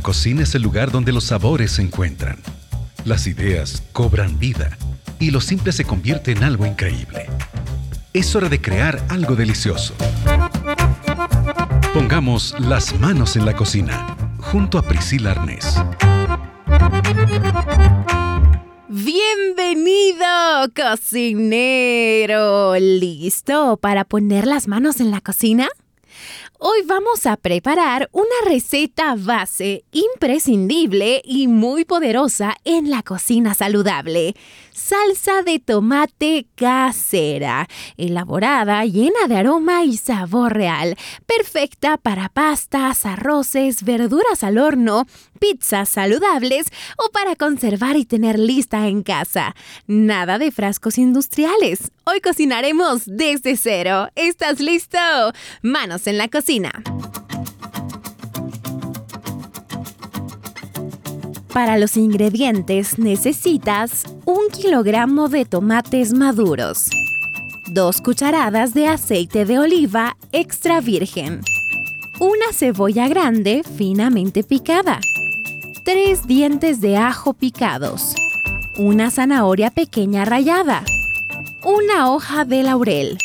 cocina es el lugar donde los sabores se encuentran. Las ideas cobran vida y lo simple se convierte en algo increíble. Es hora de crear algo delicioso. Pongamos las manos en la cocina, junto a Priscila Arnés. ¡Bienvenido, cocinero! ¿Listo para poner las manos en la cocina? Hoy vamos a preparar una receta base imprescindible y muy poderosa en la cocina saludable. Salsa de tomate casera, elaborada, llena de aroma y sabor real, perfecta para pastas, arroces, verduras al horno, pizzas saludables o para conservar y tener lista en casa. Nada de frascos industriales. Hoy cocinaremos desde cero. ¿Estás listo? Manos en la cocina. Para los ingredientes necesitas 1 kilogramo de tomates maduros, 2 cucharadas de aceite de oliva extra virgen, una cebolla grande finamente picada, 3 dientes de ajo picados, una zanahoria pequeña rallada, una hoja de laurel,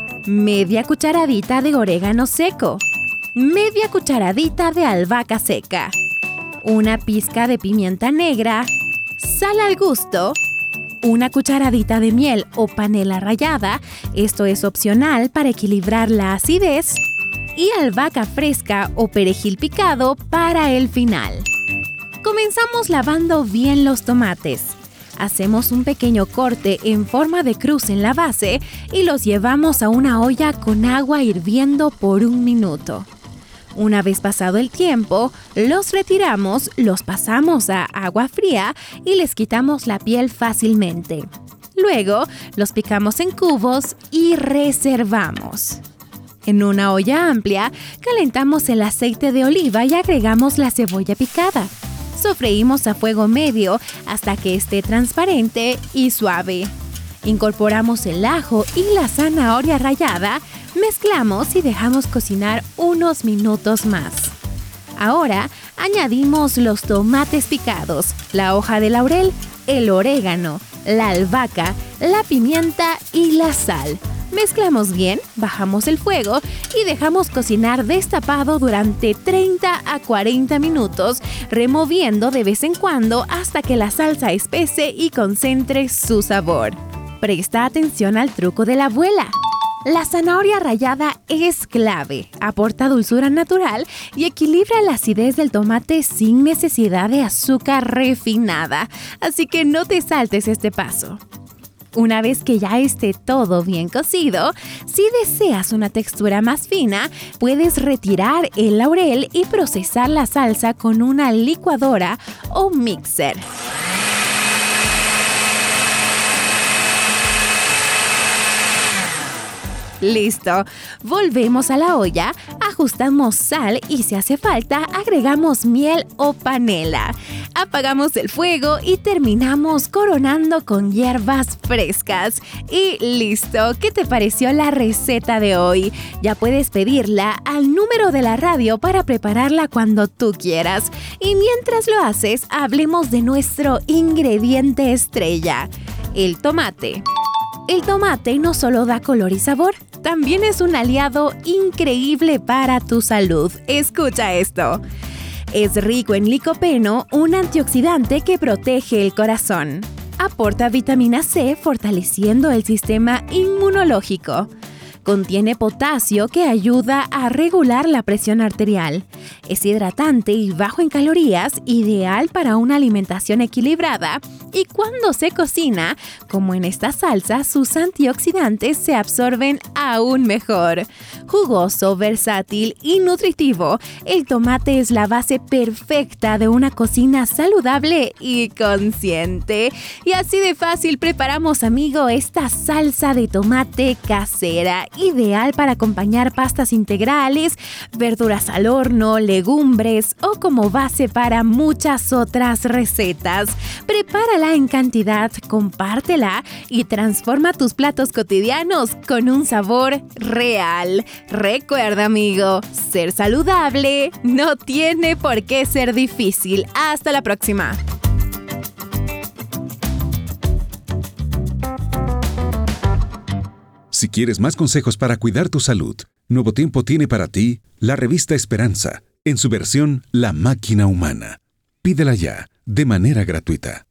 media cucharadita de orégano seco, media cucharadita de albahaca seca, una pizca de pimienta negra, sal al gusto, una cucharadita de miel o panela rallada, esto es opcional para equilibrar la acidez, y albahaca fresca o perejil picado para el final. Comenzamos lavando bien los tomates. Hacemos un pequeño corte en forma de cruz en la base y los llevamos a una olla con agua hirviendo por 1 minuto. Una vez pasado el tiempo, los retiramos, los pasamos a agua fría y les quitamos la piel fácilmente. Luego, los picamos en cubos y reservamos. En una olla amplia, calentamos el aceite de oliva y agregamos la cebolla picada. Sofreímos a fuego medio hasta que esté transparente y suave. Incorporamos el ajo y la zanahoria rallada, mezclamos y dejamos cocinar unos minutos más. Ahora añadimos los tomates picados, la hoja de laurel, el orégano, la albahaca, la pimienta y la sal. Mezclamos bien, bajamos el fuego y dejamos cocinar destapado durante 30 a 40 minutos, removiendo de vez en cuando hasta que la salsa espese y concentre su sabor. Presta atención al truco de la abuela. La zanahoria rallada es clave, aporta dulzura natural y equilibra la acidez del tomate sin necesidad de azúcar refinada, así que no te saltes este paso. Una vez que ya esté todo bien cocido, si deseas una textura más fina, puedes retirar el laurel y procesar la salsa con una licuadora o mixer. Listo, volvemos a la olla, ajustamos sal y si hace falta agregamos miel o panela. Apagamos el fuego y terminamos coronando con hierbas frescas. Y listo, ¿qué te pareció la receta de hoy? Ya puedes pedirla al número de la radio para prepararla cuando tú quieras. Y mientras lo haces, hablemos de nuestro ingrediente estrella, el tomate. El tomate no solo da color y sabor, también es un aliado increíble para tu salud. Escucha esto. Es rico en licopeno, un antioxidante que protege el corazón. Aporta vitamina C, fortaleciendo el sistema inmunológico. Contiene potasio que ayuda a regular la presión arterial. Es hidratante y bajo en calorías, ideal para una alimentación equilibrada. Y cuando se cocina, como en esta salsa, sus antioxidantes se absorben aún mejor. Jugoso, versátil y nutritivo, el tomate es la base perfecta de una cocina saludable y consciente. Y así de fácil preparamos, amigo, esta salsa de tomate casera. ideal para acompañar pastas integrales, verduras al horno, legumbres o como base para muchas otras recetas. Prepárala en cantidad, compártela y transforma tus platos cotidianos con un sabor real. Recuerda, amigo, ser saludable no tiene por qué ser difícil. Hasta la próxima. Si quieres más consejos para cuidar tu salud, Nuevo Tiempo tiene para ti la revista Esperanza, en su versión La Máquina Humana. Pídela ya, de manera gratuita.